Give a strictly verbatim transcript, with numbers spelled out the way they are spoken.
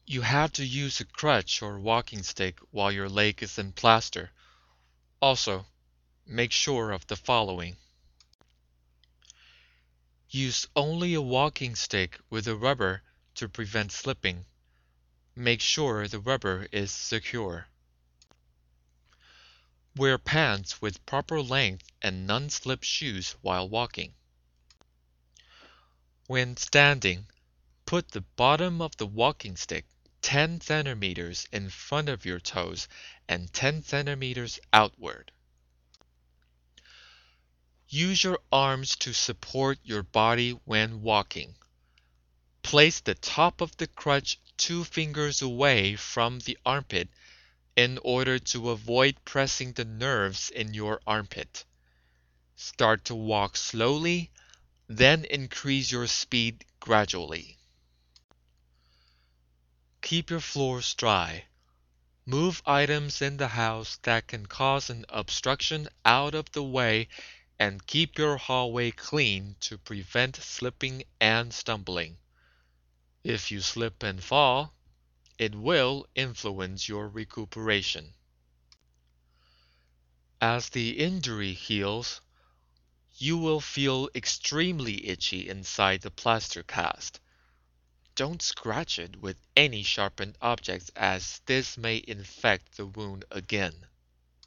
You have to use a crutch or walking stick while your leg is in plaster. Also, make sure of the following. Use only a walking stick with a rubber to prevent slipping. Make sure the rubber is secure. Wear pants with proper length and non-slip shoes while walking. When standing, put the bottom of the walking stick ten centimeters in front of your toes and ten centimeters outward. Use your arms to support your body when walking. Place the top of the crutch two fingers away from the armpit in order to avoid pressing the nerves in your armpit. Start to walk slowly, then increase your speed gradually. Keep your floors dry. Move items in the house that can cause an obstruction out of the way and keep your hallway clean to prevent slipping and stumbling. If you slip and fall, it will influence your recuperation. As the injury heals, you will feel extremely itchy inside the plaster cast. Don't scratch it with any sharpened objects as this may infect the wound again.